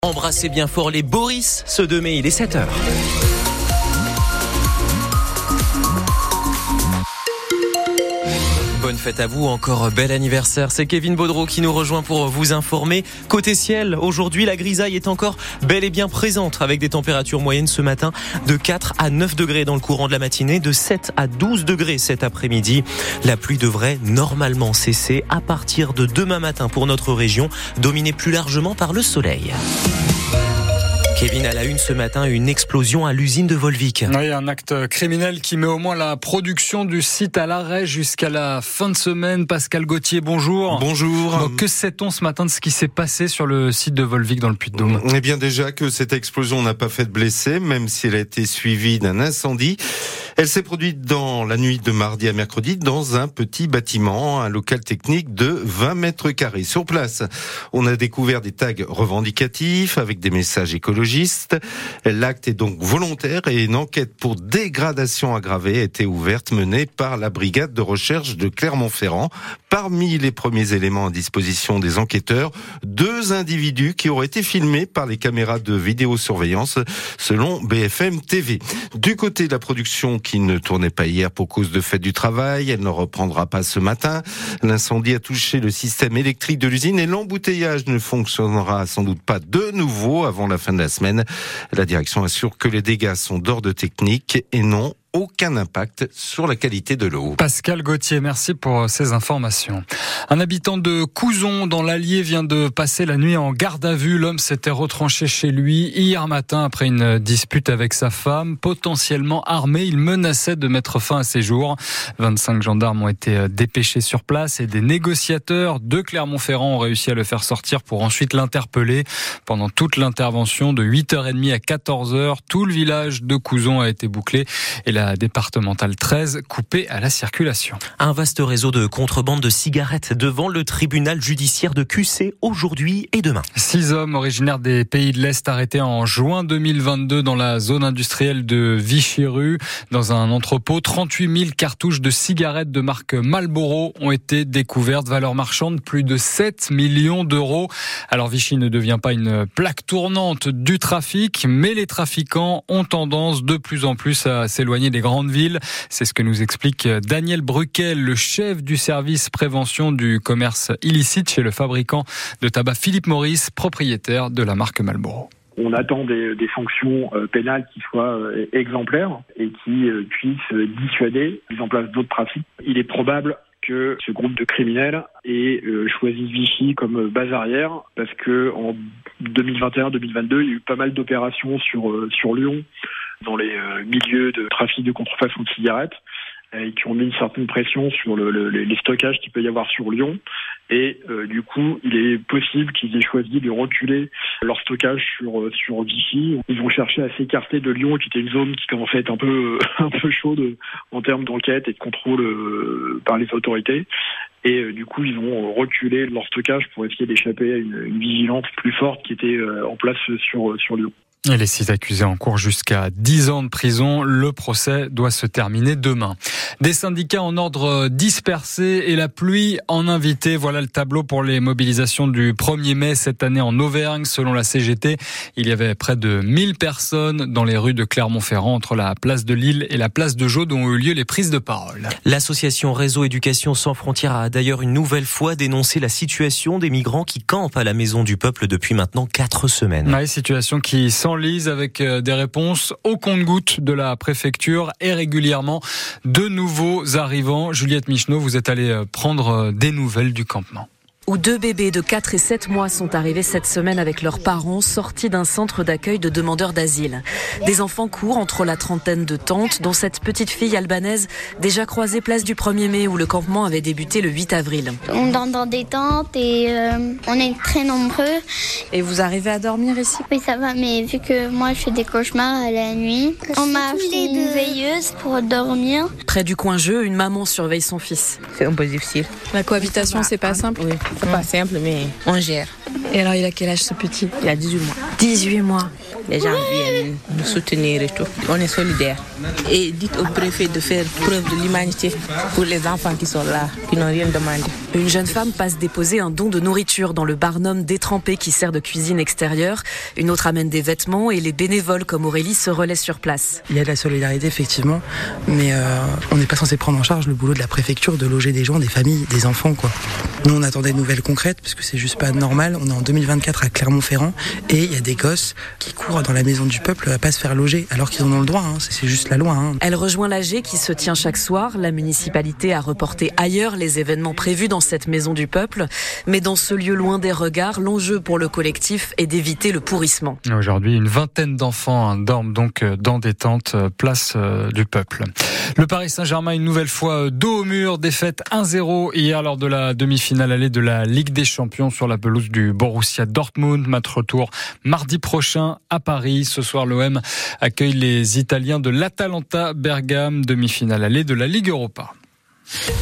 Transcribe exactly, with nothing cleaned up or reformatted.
Embrassez bien fort les Boris, ce deux mai, il est sept heures. Bonne fête à vous, encore bel anniversaire. C'est Kevin Baudreau qui nous rejoint pour vous informer. Côté ciel, aujourd'hui, la grisaille est encore bel et bien présente avec des températures moyennes ce matin de quatre à neuf degrés dans le courant de la matinée, de sept à douze degrés cet après-midi. La pluie devrait normalement cesser à partir de demain matin pour notre région, dominée plus largement par le soleil. Kevin, à la une ce matin, une explosion à l'usine de Volvic. Oui, un acte criminel qui met au moins la production du site à l'arrêt jusqu'à la fin de semaine. Pascal Gauthier, bonjour. Bonjour. Donc, que sait-on ce matin de ce qui s'est passé sur le site de Volvic dans le Puy-de-Dôme ? Eh bien déjà que cette explosion n'a pas fait de blessés, même si elle a été suivie d'un incendie. Elle s'est produite dans la nuit de mardi à mercredi dans un petit bâtiment, un local technique de vingt mètres carrés. Sur place, on a découvert des tags revendicatifs avec des messages écologistes. L'acte est donc volontaire et une enquête pour dégradation aggravée a été ouverte, menée par la brigade de recherche de Clermont-Ferrand. Parmi les premiers éléments à disposition des enquêteurs, deux individus qui auraient été filmés par les caméras de vidéosurveillance selon B F M T V. Du côté de la production qui ne tournait pas hier pour cause de fête du travail, elle ne reprendra pas ce matin. L'incendie a touché le système électrique de l'usine et l'embouteillage ne fonctionnera sans doute pas de nouveau avant la fin de la semaine. La direction assure que les dégâts sont d'ordre technique et non aucun impact sur la qualité de l'eau. Pascal Gauthier, merci pour ces informations. Un habitant de Couzon dans l'Allier vient de passer la nuit en garde à vue. L'homme s'était retranché chez lui hier matin après une dispute avec sa femme. Potentiellement armé, il menaçait de mettre fin à ses jours. vingt-cinq gendarmes ont été dépêchés sur place et des négociateurs de Clermont-Ferrand ont réussi à le faire sortir pour ensuite l'interpeller. Pendant toute l'intervention de huit heures trente à quatorze heures, tout le village de Couzon a été bouclé et la La départementale treize coupée à la circulation. Un vaste réseau de contrebande de cigarettes devant le tribunal judiciaire de Q C aujourd'hui et demain. Six hommes originaires des pays de l'Est arrêtés en juin deux mille vingt-deux dans la zone industrielle de Vichy-Rue. Dans un entrepôt, trente-huit mille cartouches de cigarettes de marque Marlboro ont été découvertes. Valeur marchande, plus de sept millions d'euros. Alors Vichy ne devient pas une plaque tournante du trafic, mais les trafiquants ont tendance de plus en plus à s'éloigner des grandes villes. C'est ce que nous explique Daniel Bruquel, le chef du service prévention du commerce illicite chez le fabricant de tabac Philippe Morris, propriétaire de la marque Marlboro. On attend des, des sanctions euh, pénales qui soient euh, exemplaires et qui euh, puissent euh, dissuader la mise en place d'autres trafics. Il est probable que ce groupe de criminels ait euh, choisi Vichy comme base arrière parce que en deux mille vingt et un deux mille vingt-deux, il y a eu pas mal d'opérations sur euh, sur Lyon dans les euh, milieux de trafic de contrefaçon de cigarettes et qui ont mis une certaine pression sur le, le, les stockages qu'il peut y avoir sur Lyon. Et euh, du coup, il est possible qu'ils aient choisi de reculer leur stockage sur sur Vichy. Ils ont cherché à s'écarter de Lyon, qui était une zone qui commençait à être un peu un peu chaude en termes d'enquête et de contrôle euh, par les autorités. Et euh, du coup, ils ont reculé leur stockage pour essayer d'échapper à une, une vigilance plus forte qui était euh, en place sur sur Lyon. Et les six accusés en cours jusqu'à dix ans de prison. Le procès doit se terminer demain. Des syndicats en ordre dispersé et la pluie en invité. Voilà le tableau pour les mobilisations du premier mai cette année en Auvergne. Selon la C G T, il y avait près de mille personnes dans les rues de Clermont-Ferrand entre la place de Lille et la place de Jaude où ont eu lieu les prises de parole. L'association Réseau Éducation Sans Frontières a d'ailleurs une nouvelle fois dénoncé la situation des migrants qui campent à la Maison du Peuple depuis maintenant quatre semaines. Ouais, situation qui s'enlise avec des réponses au compte-gouttes de la préfecture et régulièrement de nouveaux arrivants. Juliette Micheneau, vous êtes allée prendre des nouvelles du campement. Où deux bébés de quatre et sept mois sont arrivés cette semaine avec leurs parents sortis d'un centre d'accueil de demandeurs d'asile. Des enfants courent entre la trentaine de tentes, dont cette petite fille albanaise déjà croisée place du premier mai où le campement avait débuté le huit avril. On dort dans des tentes et euh, on est très nombreux. Et vous arrivez à dormir ici ? Oui, ça va, mais vu que moi je fais des cauchemars à la nuit, on m'a acheté une veilleuse pour dormir. Près du coin jeu, une maman surveille son fils. C'est un peu difficile. La cohabitation, c'est pas simple ? Oui, c'est pas simple, mais on gère. Et alors, il a quel âge ce petit ? Il a dix-huit mois. dix-huit mois. Les gens viennent nous soutenir et tout. On est solidaires. Et dites au préfet de faire preuve de l'humanité pour les enfants qui sont là, qui n'ont rien demandé. Une jeune femme passe déposer un don de nourriture dans le Barnum détrempé qui sert de cuisine extérieure. Une autre amène des vêtements et les bénévoles comme Aurélie se relaient sur place. Il y a de la solidarité effectivement, mais euh, on n'est pas censé prendre en charge le boulot de la préfecture de loger des gens, des familles, des enfants quoi. Nous on attend des nouvelles concrètes parce que c'est juste pas normal. On est en deux mille vingt-quatre à Clermont-Ferrand et il y a des gosses qui courent dans la maison du peuple à pas se faire loger alors qu'ils en ont le droit, hein. c'est, c'est juste la loi. Hein. Elle rejoint l'A G qui se tient chaque soir. La municipalité a reporté ailleurs les événements prévus dans cette maison du peuple, mais dans ce lieu loin des regards, l'enjeu pour le collectif est d'éviter le pourrissement. Aujourd'hui, une vingtaine d'enfants hein, dorment donc dans des tentes place euh, du peuple. Le Paris Saint-Germain une nouvelle fois dos au mur, défaite un zéro hier lors de la demi-finale allée de la Ligue des Champions sur la pelouse du Borussia Dortmund. Match retour mardi prochain à Paris. Ce soir, l'O M accueille les Italiens de l'Atalanta Bergame, demi-finale allée de la Ligue Europa.